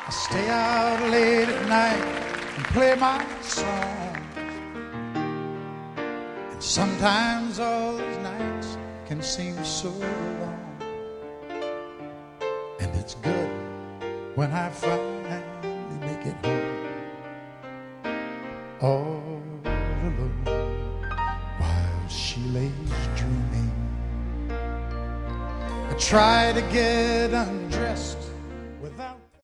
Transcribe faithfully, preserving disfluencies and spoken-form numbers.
I stay out late at night and play my song. And sometimes all those nights can seem so long. And it's good when I finally make it home, all alone, while she lays dreaming. I try to get undressed